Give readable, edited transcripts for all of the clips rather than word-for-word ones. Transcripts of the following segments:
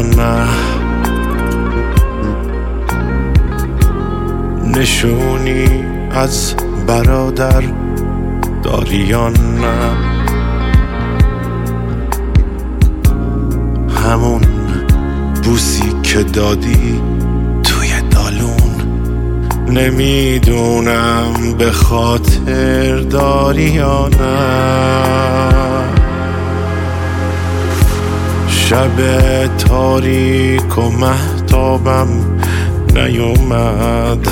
نه، نشونی از برادر داری یا نه؟ همون بوسی که دادی توی دالون، نمیدونم به خاطر داری یا نه. شب تاریک و مهتابم نیومد،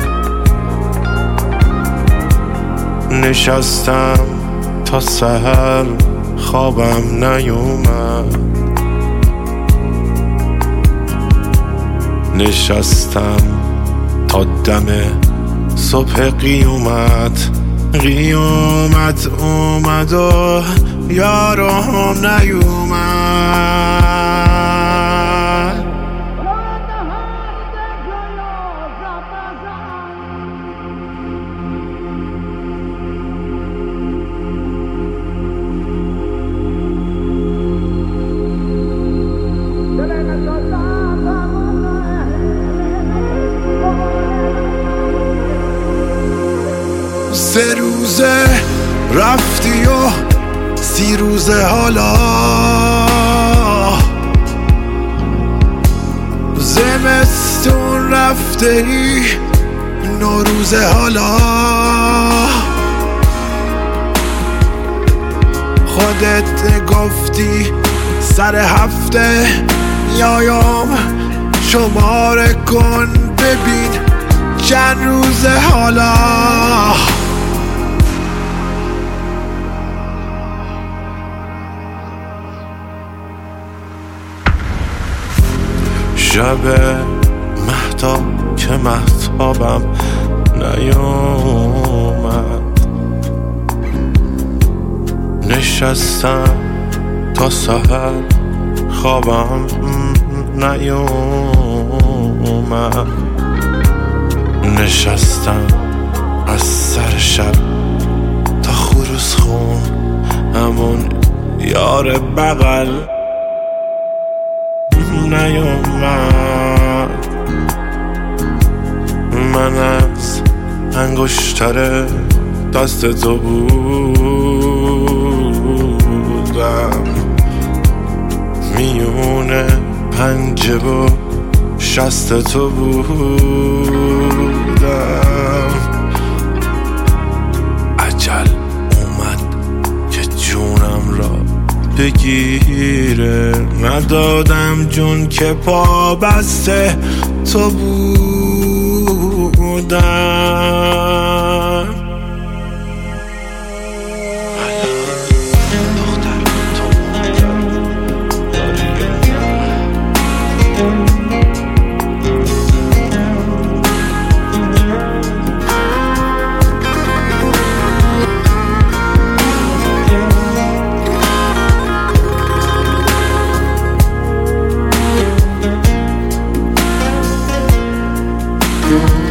نشستم تا سحر خوابم نیومد، نشستم تا دم صبح قیامت اومد و یارم نیومد. سه روزه رفتی و 30 روزه حالا، زمستون رفته ای 9 روزه حالا، خودت گفتی سر هفته میایم شماره کن ببین چند روزه حالا. شب مهتاب که مهتابم نیومد، نشستم تا سحر خوابم نیومد، نشستم از سر شب تا خروس خون همون یار بغل نیومد. من از انگشتر دست تو بودم، میونه پنجه و شست تو بودم. عجل اومد که جونم را بگیره، ندادم جون که پا بسته تو بودم. دختر